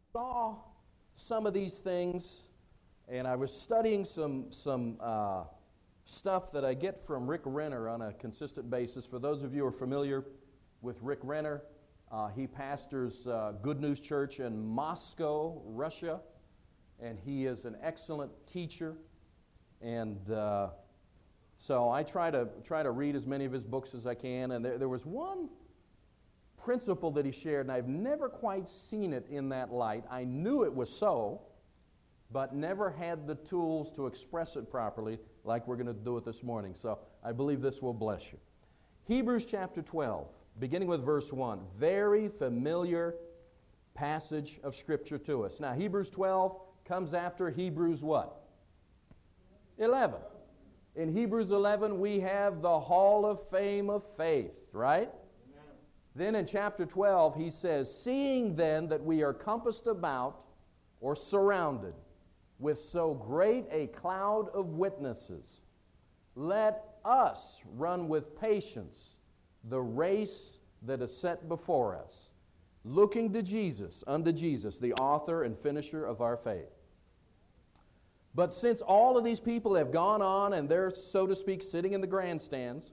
saw some of these things, and I was studying some stuff that I get from Rick Renner on a consistent basis. For those of you who are familiar with Rick Renner, he pastors Good News Church in Moscow, Russia, and he is an excellent teacher. And so I try to read as many of his books as I can. And there was one principle that he shared, and I've never quite seen it in that light. I knew it was so, but never had the tools to express it properly like we're going to do it this morning. So I believe this will bless you. Hebrews chapter 12, beginning with verse 1. Very familiar passage of Scripture to us. Now, Hebrews 12 comes after Hebrews what? 11. In Hebrews 11, we have the Hall of Fame of faith, right? Amen. Then in chapter 12, he says, seeing then that we are compassed about or surrounded with so great a cloud of witnesses, let us run with patience the race that is set before us, looking to Jesus, unto Jesus, the author and finisher of our faith. But since all of these people have gone on and they're, so to speak, sitting in the grandstands,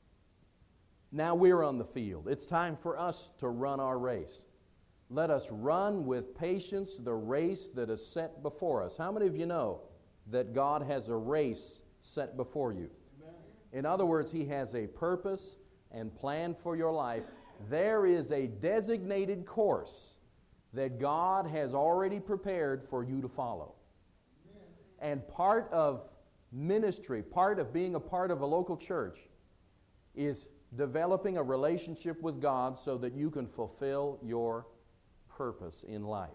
now we're on the field. It's time for us to run our race. Let us run with patience the race that is set before us. How many of you know that God has a race set before you? Amen. In other words, He has a purpose and plan for your life. There is a designated course that God has already prepared for you to follow. Amen. And part of ministry, part of being a part of a local church, is developing a relationship with God so that you can fulfill your purpose in life.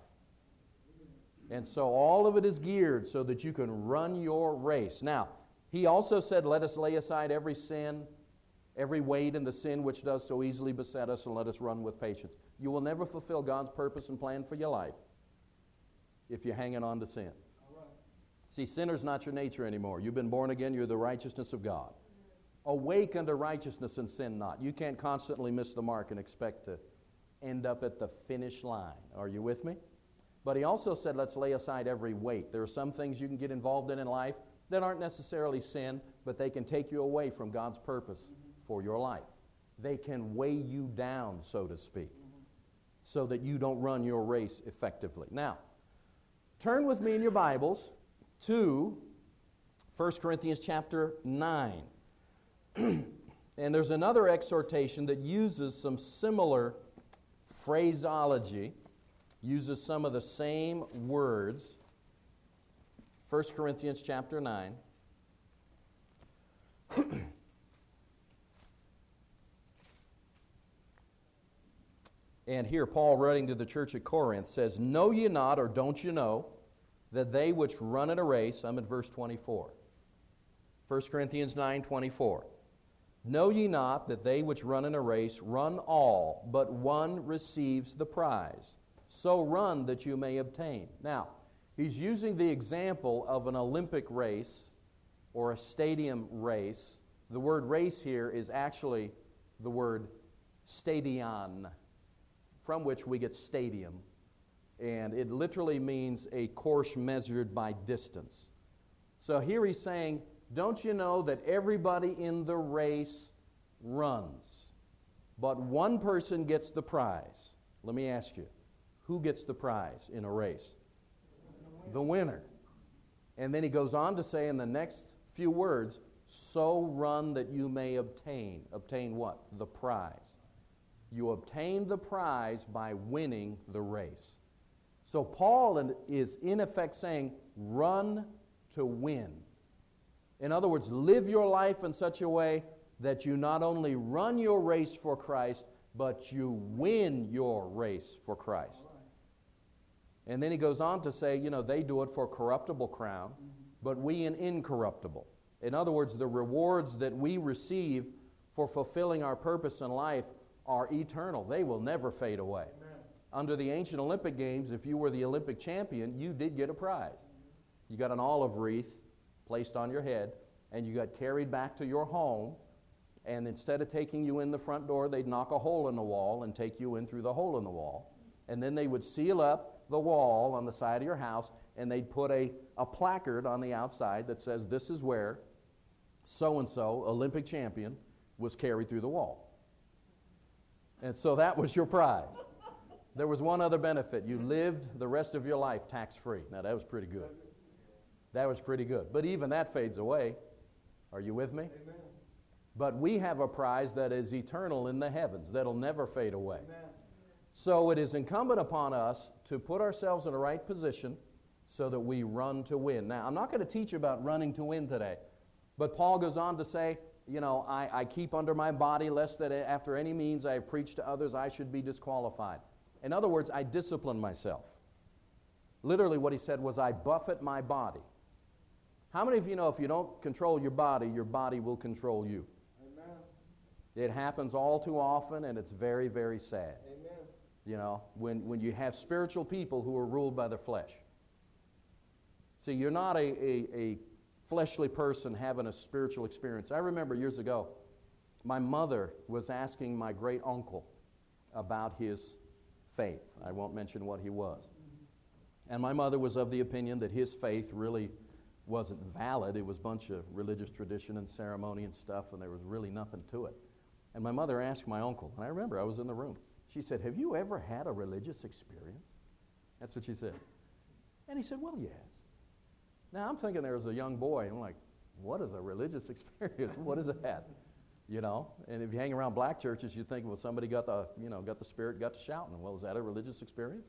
And so all of it is geared so that you can run your race. Now, he also said, let us lay aside every sin, every weight and the sin which does so easily beset us, and let us run with patience. You will never fulfill God's purpose and plan for your life if you're hanging on to sin. All right. See, sinner's not your nature anymore. You've been born again. You're the righteousness of God. Awake unto righteousness and sin not. You can't constantly miss the mark and expect to end up at the finish line. Are you with me? But he also said, let's lay aside every weight. There are some things you can get involved in life that aren't necessarily sin, but they can take you away from God's purpose for your life. They can weigh you down, so to speak, so that you don't run your race effectively. Now, turn with me in your Bibles to 1 Corinthians chapter 9. And there's another exhortation that uses some similar phraseology, uses some of the same words. 1 Corinthians chapter 9. And here Paul, writing to the church at Corinth, says, know ye not, or don't you know, that they which run in a race, I'm at verse 24. 1 Corinthians 9:24. Know ye not that they which run in a race run all, but one receives the prize? So run that you may obtain. Now, he's using the example of an Olympic race or a stadium race. The word race here is actually the word stadion, from which we get stadium. And it literally means a course measured by distance. So here he's saying, don't you know that everybody in the race runs, but one person gets the prize? Let me ask you, who gets the prize in a race? The winner. And then he goes on to say in the next few words, so run that you may obtain. Obtain what? The prize. You obtain the prize by winning the race. So Paul is in effect saying, run to win. In other words, live your life in such a way that you not only run your race for Christ, but you win your race for Christ. And then he goes on to say, they do it for corruptible crown, but we an incorruptible. In other words, the rewards that we receive for fulfilling our purpose in life are eternal. They will never fade away. Amen. Under the ancient Olympic Games, if you were the Olympic champion, you did get a prize. You got an olive wreath placed on your head, and you got carried back to your home, and instead of taking you in the front door, they'd knock a hole in the wall and take you in through the hole in the wall, and then they would seal up the wall on the side of your house, and they'd put a placard on the outside that says, this is where so-and-so, Olympic champion, was carried through the wall. And so that was your prize. There was one other benefit. You lived the rest of your life tax-free. Now, that was pretty good. That was pretty good. But even that fades away. Are you with me? Amen. But we have a prize that is eternal in the heavens, that'll never fade away. Amen. So it is incumbent upon us to put ourselves in the right position so that we run to win. Now, I'm not going to teach about running to win today, but Paul goes on to say, you know, I keep under my body lest that after any means I preach to others I should be disqualified. In other words, I discipline myself. Literally what he said was, I buffet my body. How many of you know if you don't control your body will control you? Amen. It happens all too often, and it's very, very sad. Amen. You know, when you have spiritual people who are ruled by their flesh. See, you're not a fleshly person having a spiritual experience. I remember years ago, my mother was asking my great uncle about his faith. I won't mention what he was. And my mother was of the opinion that his faith really wasn't valid. It was a bunch of religious tradition and ceremony and stuff, and there was really nothing to it. And my mother asked my uncle, and I remember I was in the room. She said, have you ever had a religious experience? That's what she said. And he said, well, yes. Now, I'm thinking there was a young boy, and I'm like, what is a religious experience? What is that? You know, and if you hang around black churches, you think, well, somebody got the Spirit, got to shouting. Well, is that a religious experience?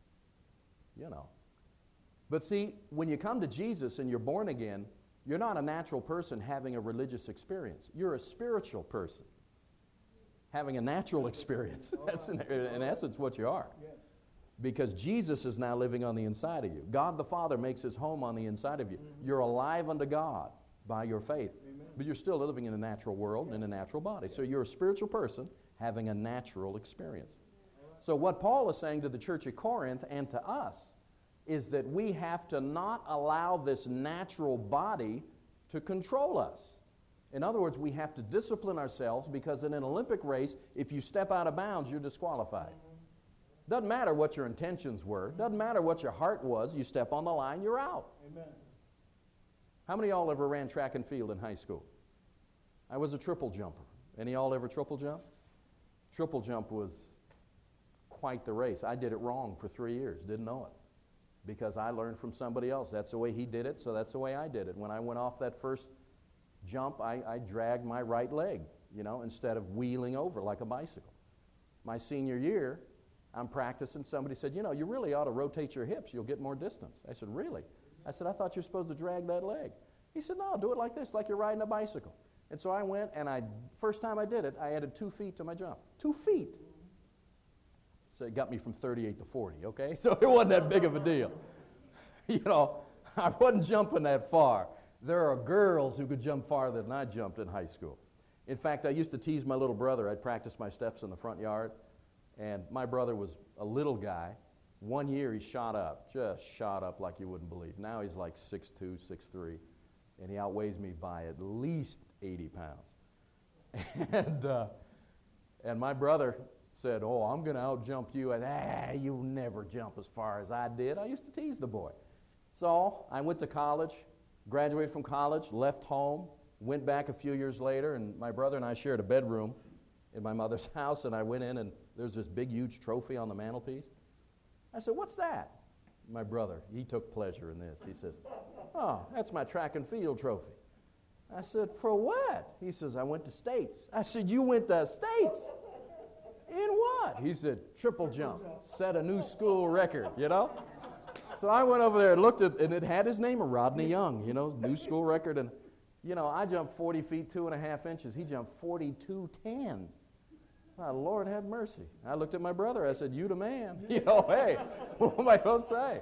You know. But see, when you come to Jesus and you're born again, you're not a natural person having a religious experience. You're a spiritual person having a natural experience. That's in essence what you are. Because Jesus is now living on the inside of you. God the Father makes his home on the inside of you. You're alive unto God by your faith. But you're still living in a natural world, in a natural body. So you're a spiritual person having a natural experience. So what Paul is saying to the church at Corinth and to us is that we have to not allow this natural body to control us. In other words, we have to discipline ourselves, because in an Olympic race, if you step out of bounds, you're disqualified. Doesn't matter what your intentions were. Doesn't matter what your heart was. You step on the line, you're out. Amen. How many of y'all ever ran track and field in high school? I was a triple jumper. Any of y'all ever triple jump? Triple jump was quite the race. I did it wrong for 3 years. Didn't know it. Because I learned from somebody else. That's the way he did it, so that's the way I did it. When I went off that first jump, I dragged my right leg, you know, instead of wheeling over like a bicycle. My senior year, I'm practicing. Somebody said, you know, you really ought to rotate your hips. You'll get more distance. I said, really? I said, I thought you were supposed to drag that leg. He said, no, do it like this, like you're riding a bicycle. And so I went, and first time I did it, I added 2 feet to my jump. 2 feet. So it got me from 38 to 40, okay? So it wasn't that big of a deal. You know, I wasn't jumping that far. There are girls who could jump farther than I jumped in high school. In fact, I used to tease my little brother. I'd practice my steps in the front yard. And my brother was a little guy. 1 year he shot up, just shot up like you wouldn't believe. Now he's like 6'2", 6'3", and he outweighs me by at least 80 pounds. And my brother said, oh, I'm going to out-jump you. And, you never jump as far as I did. I used to tease the boy. So I went to college, graduated from college, left home, went back a few years later, and my brother and I shared a bedroom in my mother's house, and I went in, and there's this big, huge trophy on the mantelpiece. I said, what's that? My brother, he took pleasure in this. He says, oh, that's my track and field trophy. I said, for what? He says, I went to States. I said, you went to States? In what? He said, triple jump. Set a new school record, you know? So I went over there and looked at, and it had his name, Rodney Young, you know, new school record. And, you know, I jumped 40 feet, 2.5 inches. He jumped 42.10. My Lord have mercy. I looked at my brother. I said, you the man. You know, hey, what am I going to say?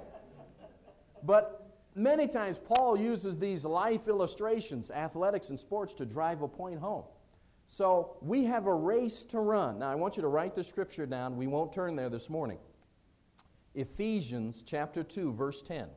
But many times Paul uses these life illustrations, athletics and sports, to drive a point home. So we have a race to run. Now, I want you to write the scripture down. We won't turn there this morning. Ephesians chapter 2, verse 10.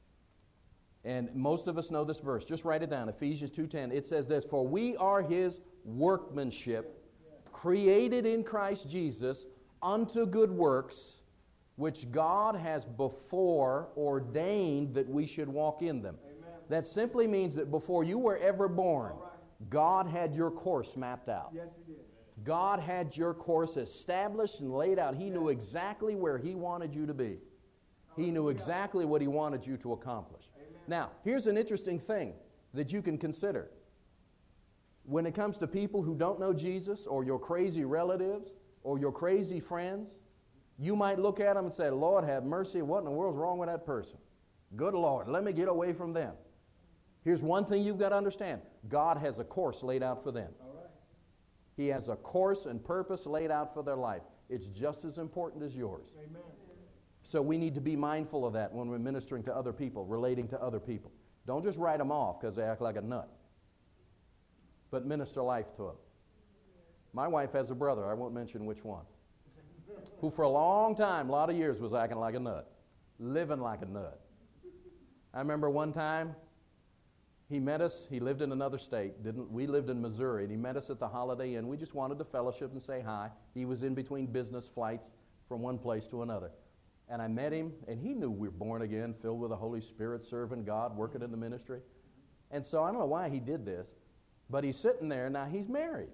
And most of us know this verse. Just write it down. Ephesians 2:10. It says this, for we are his workmanship, created in Christ Jesus unto good works, which God has before ordained that we should walk in them. Amen. That simply means that before you were ever born, All right. God had your course mapped out. Yes, He did. God had your course established and laid out. He knew exactly where He wanted you to be. He knew exactly what He wanted you to accomplish. Amen. Now, here's an interesting thing that you can consider. When it comes to people who don't know Jesus, or your crazy relatives, or your crazy friends, you might look at them and say, Lord, have mercy. What in the world's wrong with that person? Good Lord, let me get away from them. Here's one thing you've got to understand. God has a course laid out for them. All right. He has a course and purpose laid out for their life. It's just as important as yours. Amen. So we need to be mindful of that when we're ministering to other people, relating to other people. Don't just write them off because they act like a nut, but minister life to them. My wife has a brother, I won't mention which one, who for a long time, a lot of years, was acting like a nut, living like a nut. I remember one time, he met us, he lived in another state, we lived in Missouri, and he met us at the Holiday Inn. We just wanted to fellowship and say hi. He was in between business flights from one place to another. And I met him, and he knew we were born again, filled with the Holy Spirit, serving God, working in the ministry. And so I don't know why he did this, but he's sitting there, now he's married.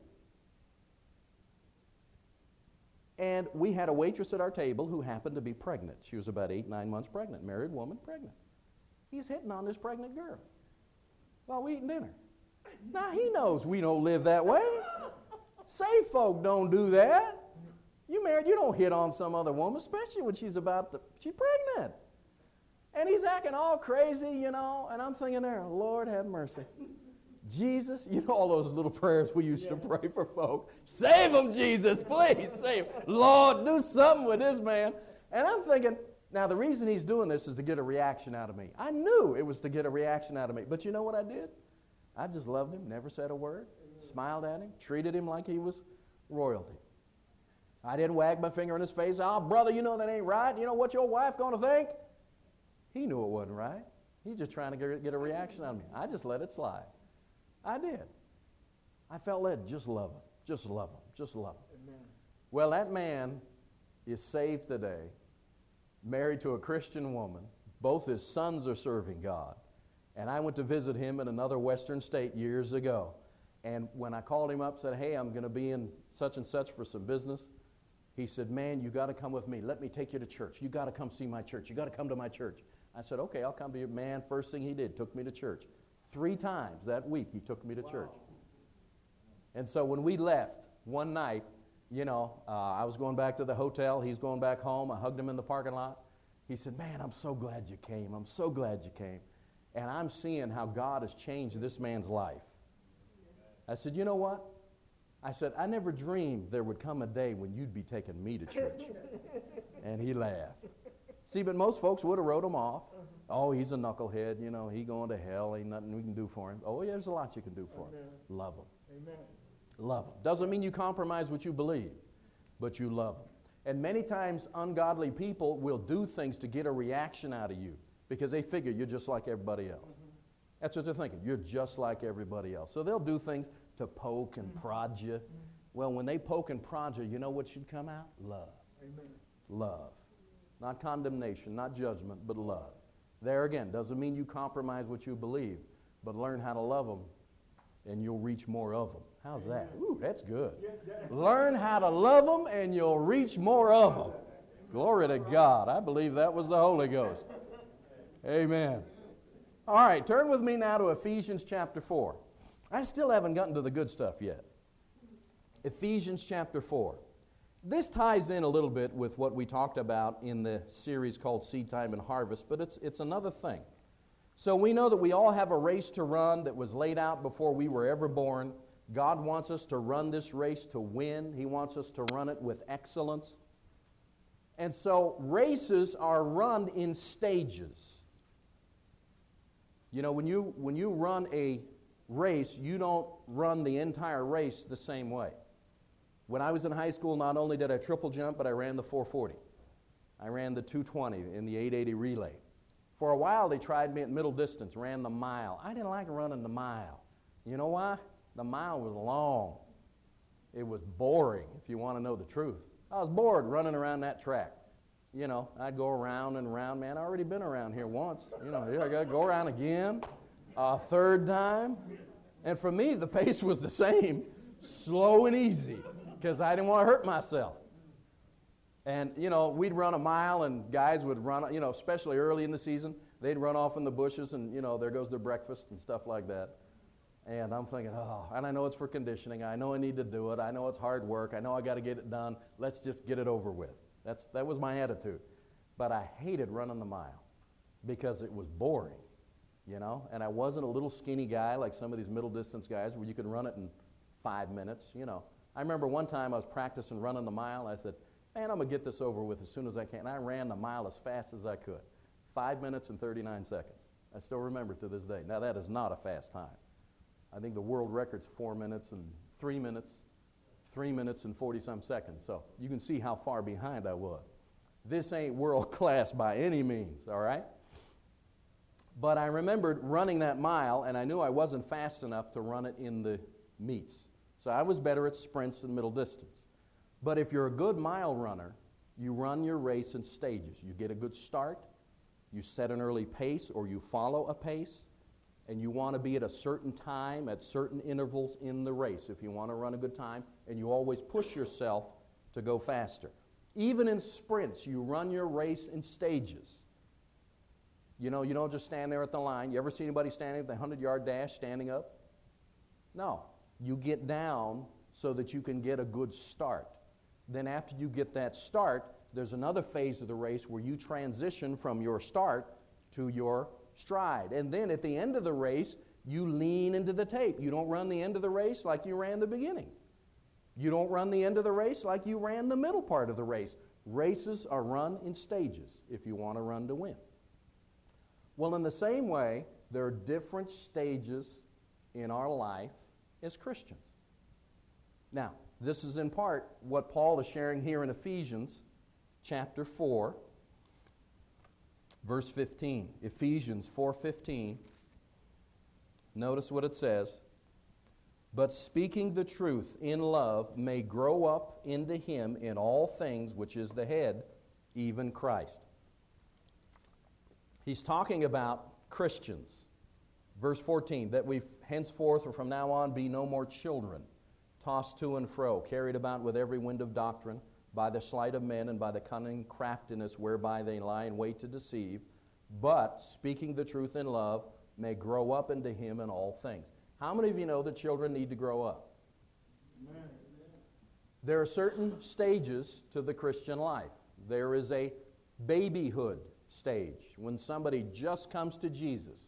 And we had a waitress at our table who happened to be pregnant. She was about 8-9 months pregnant, married woman, pregnant. He's hitting on this pregnant girl while we eating dinner. Now, he knows we don't live that way. Saved folk don't do that. You married, you don't hit on some other woman, especially when she's pregnant. And he's acting all crazy, you know, and I'm thinking there, Lord have mercy. Jesus, you know all those little prayers we used to pray for folk. Save him, Jesus, please, save him. Lord, do something with this man. And I'm thinking, now the reason he's doing this is to get a reaction out of me. I knew it was to get a reaction out of me. But you know what I did? I just loved him, never said a word, smiled at him, treated him like he was royalty. I didn't wag my finger in his face. Oh, brother, you know that ain't right. You know what your wife going to think? He knew it wasn't right. He's just trying to get a reaction out of me. I just let it slide. I did. I felt led, just love him, just love him, just love him. Amen. Well, that man is saved today, married to a Christian woman. Both his sons are serving God. And I went to visit him in another western state years ago. And when I called him up, said, hey, I'm going to be in such and such for some business, he said, man, you got to come with me. Let me take you to church. You got to come see my church. You got to come to my church. I said, okay, I'll come to you. Man, first thing he did, took me to church. 3 times that week he took me to church. And so when we left one night, you know, I was going back to the hotel. He's going back home. I hugged him in the parking lot. He said, man, I'm so glad you came. I'm so glad you came. And I'm seeing how God has changed this man's life. I said, you know what? I said, I never dreamed there would come a day when you'd be taking me to church. And he laughed. See, but most folks would have wrote him off. Oh, he's a knucklehead, you know, he going to hell, ain't nothing we can do for him. Oh, yeah, there's a lot you can do for him. Love him. Amen. Love him. Doesn't mean you compromise what you believe, but you love him. And many times ungodly people will do things to get a reaction out of you because they figure you're just like everybody else. That's what they're thinking. You're just like everybody else. So they'll do things to poke and prod you. Well, when they poke and prod you, you know what should come out? Love. Amen. Love. Not condemnation, not judgment, but love. There again, doesn't mean you compromise what you believe, but learn how to love them, and you'll reach more of them. How's that? Ooh, that's good. Learn how to love them, and you'll reach more of them. Glory to God. I believe that was the Holy Ghost. Amen. All right, turn with me now to Ephesians chapter 4. I still haven't gotten to the good stuff yet. Ephesians chapter 4. This ties in a little bit with what we talked about in the series called Seed Time and Harvest, but it's another thing. So we know that we all have a race to run that was laid out before we were ever born. God wants us to run this race to win. He wants us to run it with excellence. And so races are run in stages. You know, when you run a race, you don't run the entire race the same way. When I was in high school, not only did I triple jump, but I ran the 440. I ran the 220 in the 880 relay. For a while, they tried me at middle distance, ran the mile. I didn't like running the mile. You know why? The mile was long. It was boring, if you want to know the truth. I was bored running around that track. I'd go around and around. Man, I already been around here once. Here I got to go around again, a third time. And for me, the pace was the same, slow and easy, because I didn't want to hurt myself. And, we'd run a mile, and guys would run, especially early in the season, they'd run off in the bushes, and, there goes their breakfast and stuff like that. And I'm thinking, and I know it's for conditioning. I know I need to do it. I know it's hard work. I know I got to get it done. Let's just get it over with. That was my attitude. But I hated running the mile because it was boring, and I wasn't a little skinny guy like some of these middle distance guys where you could run it in 5 minutes, I remember one time I was practicing running the mile. I said, man, I'm going to get this over with as soon as I can. And I ran the mile as fast as I could. 5 minutes and 39 seconds. I still remember it to this day. Now, that is not a fast time. I think the world record's 4 minutes and 3 minutes, 3 minutes and 40-some seconds. So you can see how far behind I was. This ain't world class by any means, all right? But I remembered running that mile, and I knew I wasn't fast enough to run it in the meets. So I was better at sprints and middle distance. But if you're a good mile runner, you run your race in stages. You get a good start, you set an early pace, or you follow a pace, and you want to be at a certain time at certain intervals in the race if you want to run a good time, and you always push yourself to go faster. Even in sprints, you run your race in stages. You don't just stand there at the line. You ever see anybody standing at the 100-yard dash standing up? No. You get down so that you can get a good start. Then after you get that start, there's another phase of the race where you transition from your start to your stride. And then at the end of the race, you lean into the tape. You don't run the end of the race like you ran the beginning. You don't run the end of the race like you ran the middle part of the race. Races are run in stages if you want to run to win. Well, in the same way, there are different stages in our life as Christians. Now, this is in part what Paul is sharing here in Ephesians chapter 4, verse 15. Ephesians 4:15. Notice what it says. But speaking the truth in love may grow up into him in all things, which is the head, even Christ. He's talking about Christians. Verse 14, that we henceforth or from now on be no more children, tossed to and fro, carried about with every wind of doctrine, by the sleight of men and by the cunning craftiness whereby they lie in wait to deceive, but speaking the truth in love may grow up into him in all things. How many of you know that children need to grow up? Amen. There are certain stages to the Christian life. There is a babyhood stage, when somebody just comes to Jesus.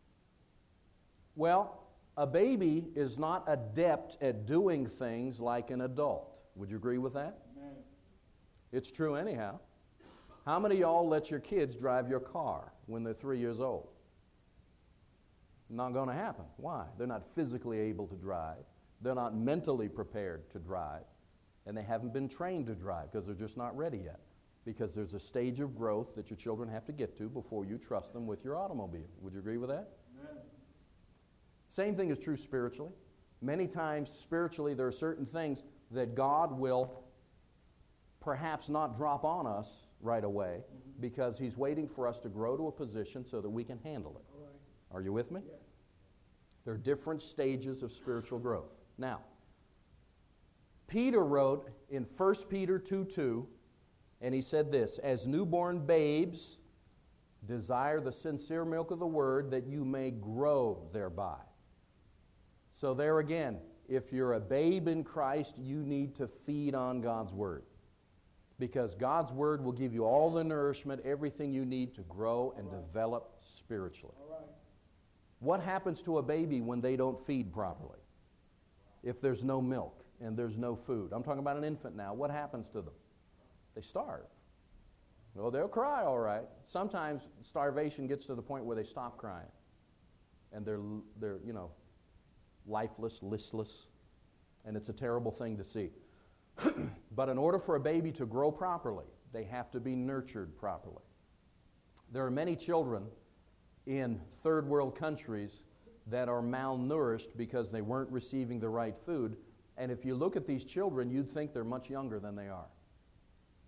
Well, a baby is not adept at doing things like an adult. Would you agree with that? Amen. It's true anyhow. How many of y'all let your kids drive your car when they're 3 years old? Not going to happen. Why? They're not physically able to drive. They're not mentally prepared to drive. And they haven't been trained to drive because they're just not ready yet. Because there's a stage of growth that your children have to get to before you trust them with your automobile. Would you agree with that? Amen. Same thing is true spiritually. Many times spiritually there are certain things that God will perhaps not drop on us right away because he's waiting for us to grow to a position so that we can handle it. All right. Are you with me? Yes. There are different stages of spiritual growth. Now, Peter wrote in 1 Peter 2:2, and he said this, as newborn babes, desire the sincere milk of the word that you may grow thereby. So there again, if you're a babe in Christ, you need to feed on God's word. Because God's word will give you all the nourishment, everything you need to grow and develop spiritually. All right. What happens to a baby when they don't feed properly? If there's no milk and there's no food. I'm talking about an infant now. What happens to them? They starve. Well, they'll cry all right. Sometimes starvation gets to the point where they stop crying. And they're lifeless, listless. And it's a terrible thing to see. But in order for a baby to grow properly, they have to be nurtured properly. There are many children in third world countries that are malnourished because they weren't receiving the right food. And if you look at these children, you'd think they're much younger than they are.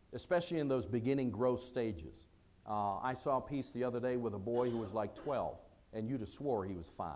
especially in those beginning growth stages. I saw a piece the other day with a boy who was like 12, and you'd have swore he was 5.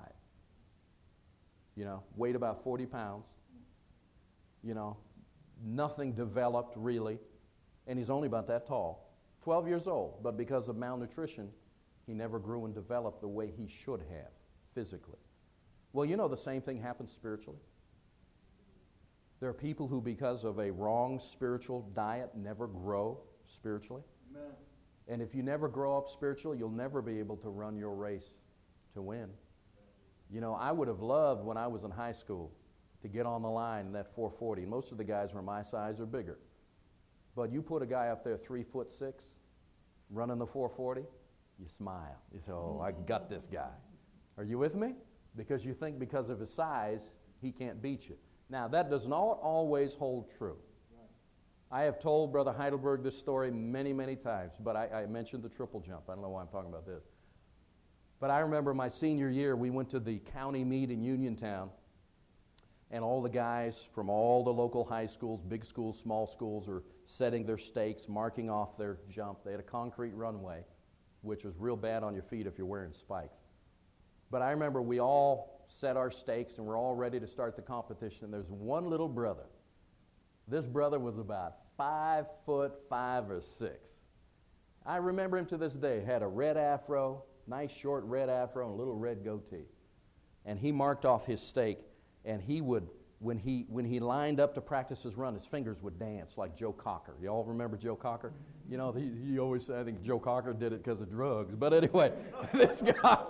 You know, weighed about 40 pounds. You know, nothing developed really, and he's only about that tall. 12 years old, but because of malnutrition, he never grew and developed the way he should have physically. Well, you know, the same thing happens spiritually. There are people who, because of a wrong spiritual diet, never grow spiritually. Amen. And if you never grow up spiritually, you'll never be able to run your race to win. You know, I would have loved when I was in high school to get on the line in that 440. Most of the guys were my size or bigger. But you put a guy up there 3'6", running the 440, you smile. You say, oh, I got this guy. Are you with me? Because you think because of his size, he can't beat you. Now, that does not always hold true. I have told Brother Heidelberg this story many, many times, but I mentioned the triple jump. I don't know why I'm talking about this. But I remember my senior year, we went to the county meet in Uniontown, and all the guys from all the local high schools, big schools, small schools, are setting their stakes, marking off their jump. They had a concrete runway, which was real bad on your feet if you're wearing spikes. But I remember we all set our stakes, and we're all ready to start the competition, and there's one little brother. This brother was about 5'5" or 6". I remember him to this day. Had a red afro, nice short red afro, and a little red goatee. And he marked off his stake, and he would, when he lined up to practice his run, his fingers would dance like Joe Cocker. You all remember Joe Cocker? You know, he always said, I think Joe Cocker did it because of drugs. But anyway, this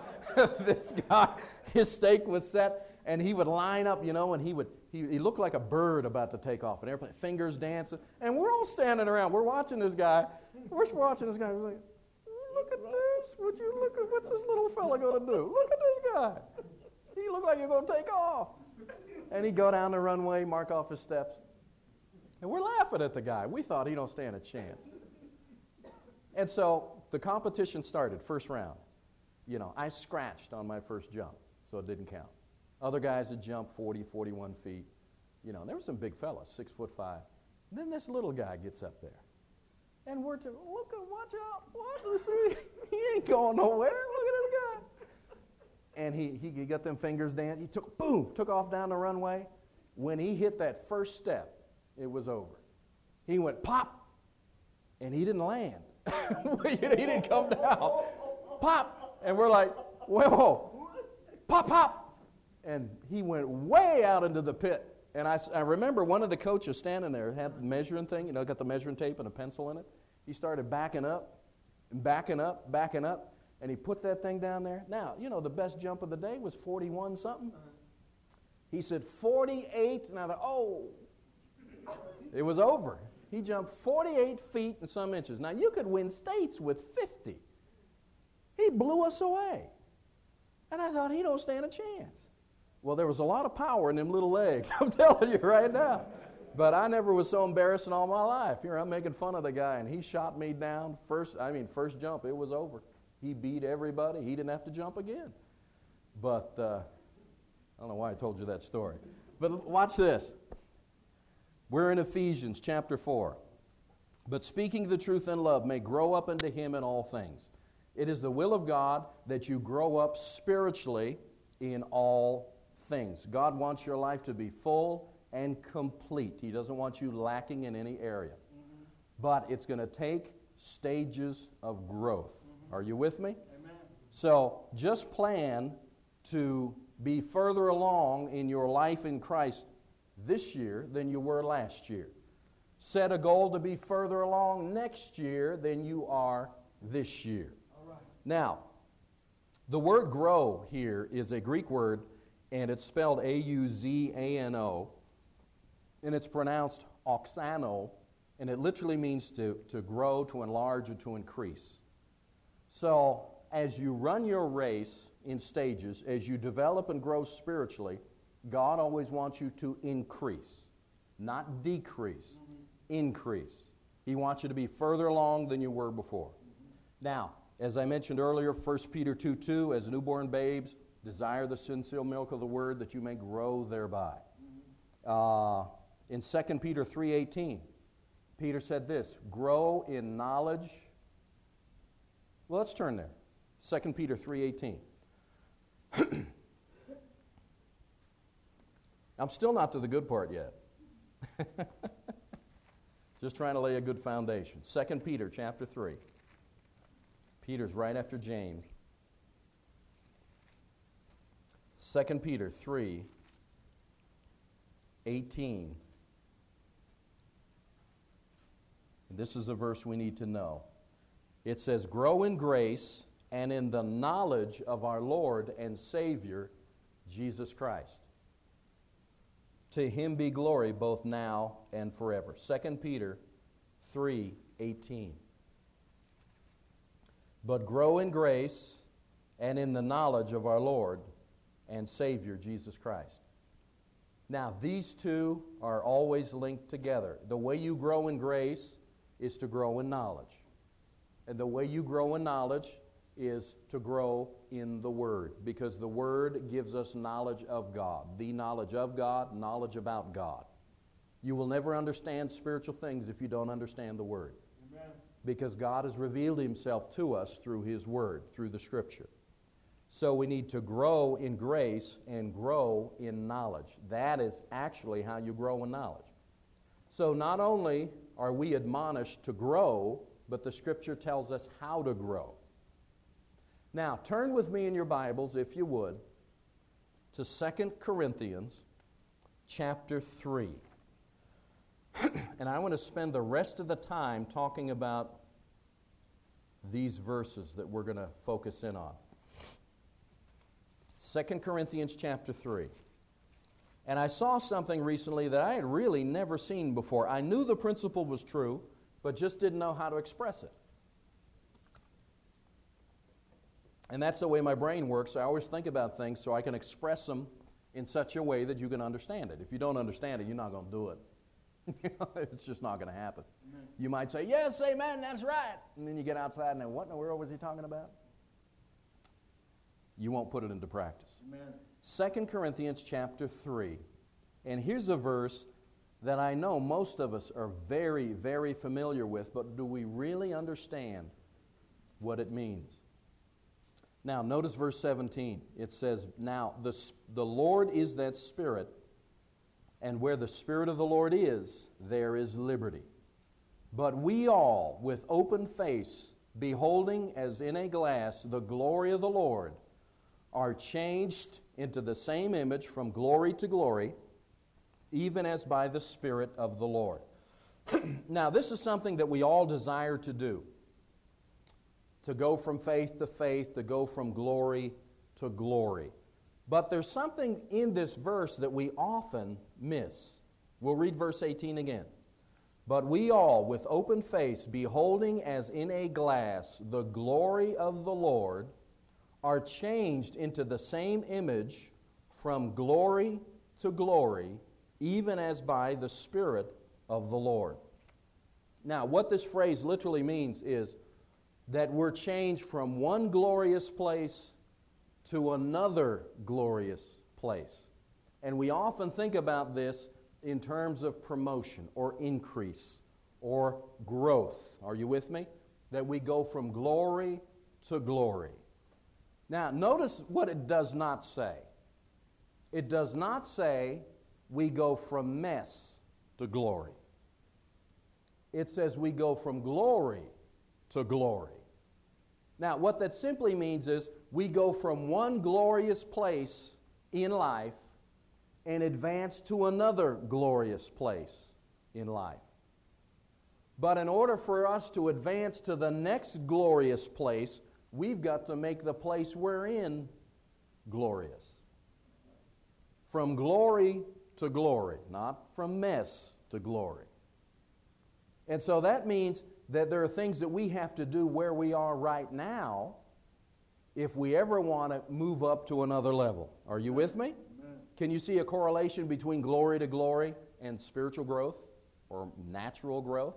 guy, his stake was set, and he would line up, you know, and he looked like a bird about to take off, an airplane, fingers dancing, and we're all standing around. We're watching this guy. We're watching this guy. We're like, look at this. What's this little fella going to do? Look at this guy. He looked like he's going to take off. And he'd go down the runway, mark off his steps. And we're laughing at the guy. We thought he don't stand a chance. And so the competition started, first round. You know, I scratched on my first jump, so it didn't count. Other guys had jumped 40, 41 feet. You know, there were some big fellas, 6'5". Then this little guy gets up there. And we're to, look, watch out. What? He ain't going nowhere. Look at this guy. And he got them fingers dancing. He took off down the runway. When he hit that first step, it was over. He went pop, and he didn't land. He didn't come down. Pop, and we're like, whoa, pop, pop. And he went way out into the pit. And I remember one of the coaches standing there, had the measuring thing, you know, got the measuring tape and a pencil in it. He started backing up, and backing up, backing up, and he put that thing down there. Now, you know, the best jump of the day was 41 something. He said 48, and I thought, oh, it was over. He jumped 48 feet and some inches. Now, you could win states with 50. He blew us away. And I thought, he don't stand a chance. Well, there was a lot of power in them little legs, I'm telling you right now. But I never was so embarrassed in all my life. Here, I'm making fun of the guy, and he shot me down. First jump, it was over. He beat everybody. He didn't have to jump again. But I don't know why I told you that story. But watch this. We're in Ephesians chapter 4. But speaking the truth in love may grow up into him in all things. It is the will of God that you grow up spiritually in all things. God wants your life to be full and complete. He doesn't want you lacking in any area. Mm-hmm. But it's going to take stages of growth. Mm-hmm. Are you with me? Amen. So just plan to be further along in your life in Christ this year than you were last year. Set a goal to be further along next year than you are this year. All right. Now, the word grow here is a Greek word, and it's spelled A-U-Z-A-N-O, and it's pronounced oxano, and it literally means to grow, to enlarge, or to increase. So as you run your race in stages, as you develop and grow spiritually, God always wants you to increase, not decrease, increase. He wants you to be further along than you were before. Now, as I mentioned earlier, 1 Peter 2:2, as newborn babes, desire the sincere milk of the word that you may grow thereby. In 2 Peter 3:18, Peter said this, grow in knowledge. Well, let's turn there. 2 Peter 3:18. I'm still not to the good part yet. Just trying to lay a good foundation. 2 Peter chapter 3. Peter's right after James. 2 Peter 3:18. This is a verse we need to know. It says, grow in grace and in the knowledge of our Lord and Savior, Jesus Christ. To him be glory both now and forever. 2 Peter 3:18. But grow in grace and in the knowledge of our Lord and Savior, Jesus Christ. Now, these two are always linked together. The way you grow in grace is to grow in knowledge. And the way you grow in knowledge is to grow in the Word, because the Word gives us knowledge of God, the knowledge of God, knowledge about God. You will never understand spiritual things if you don't understand the Word. Amen. Because God has revealed Himself to us through His Word, through the Scripture. So we need to grow in grace and grow in knowledge. That is actually how you grow in knowledge. So not only are we admonished to grow, but the Scripture tells us how to grow. Now, turn with me in your Bibles, if you would, to 2 Corinthians chapter 3. And I want to spend the rest of the time talking about these verses that we're going to focus in on. 2 Corinthians chapter 3. And I saw something recently that I had really never seen before. I knew the principle was true, but just didn't know how to express it. And that's the way my brain works. I always think about things so I can express them in such a way that you can understand it. If you don't understand it, you're not going to do it. It's just not going to happen. Amen. You might say, yes, amen, that's right. And then you get outside and then, what in the world was he talking about? You won't put it into practice. Amen. 2 Corinthians chapter 3. And here's a verse that I know most of us are very, very familiar with, but do we really understand what it means? Now, notice verse 17. It says, now, the Lord is that Spirit, and where the Spirit of the Lord is, there is liberty. But we all, with open face, beholding as in a glass the glory of the Lord, are changed into the same image from glory to glory, even as by the Spirit of the Lord. Now, this is something that we all desire to do. To go from faith to faith, to go from glory to glory. But there's something in this verse that we often miss. We'll read verse 18 again. But we all, with open face, beholding as in a glass the glory of the Lord, are changed into the same image from glory to glory, even as by the Spirit of the Lord. Now, what this phrase literally means is that we're changed from one glorious place to another glorious place. And we often think about this in terms of promotion or increase or growth. Are you with me? That we go from glory to glory. Now, notice what it does not say. It does not say we go from mess to glory. It says we go from glory to glory. Now, what that simply means is we go from one glorious place in life and advance to another glorious place in life. But in order for us to advance to the next glorious place, we've got to make the place we're in glorious. From glory to glory, not from mess to glory. And so that means that there are things that we have to do where we are right now if we ever want to move up to another level. Are you with me? Amen. Can you see a correlation between glory to glory and spiritual growth or natural growth?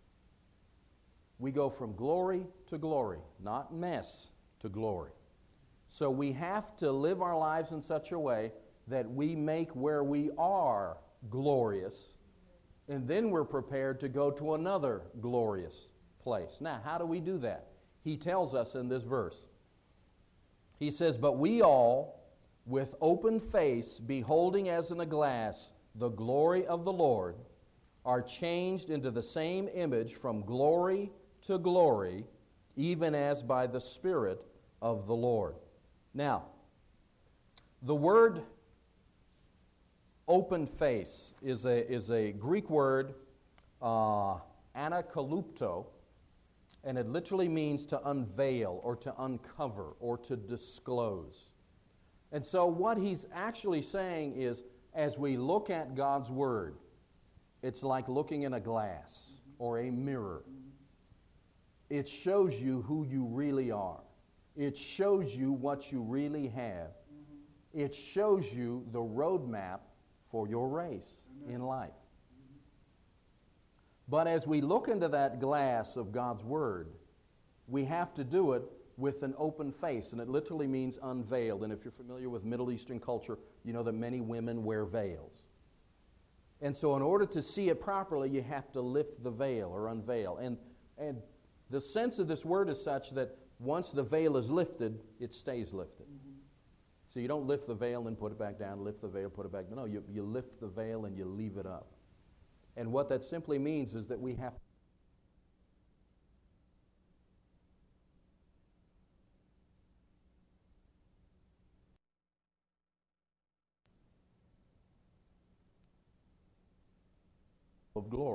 We go from glory to glory, not mess to glory. So we have to live our lives in such a way that we make where we are glorious And then we're prepared to go to another glorious place. Now, how do we do that? He tells us in this verse. He says, "But we all, with open face, beholding as in a glass the glory of the Lord, are changed into the same image from glory to glory, even as by the Spirit of the Lord." Now, the word open face is a Greek word, anakalypto, and it literally means to unveil or to uncover or to disclose. And so what he's actually saying is, as we look at God's Word, it's like looking in a glass or a mirror. It shows you who you really are. It shows you what you really have. It shows you the roadmap for your race in life. But as we look into that glass of God's Word, we have to do it with an open face, and it literally means unveiled. And if you're familiar with Middle Eastern culture, you know that many women wear veils. And so in order to see it properly, you have to lift the veil or unveil. And the sense of this word is such that once the veil is lifted, it stays lifted. So you don't lift the veil and put it back down, lift the veil, put it back down. No, you lift the veil and you leave it up. And what that simply means is that we have of glory.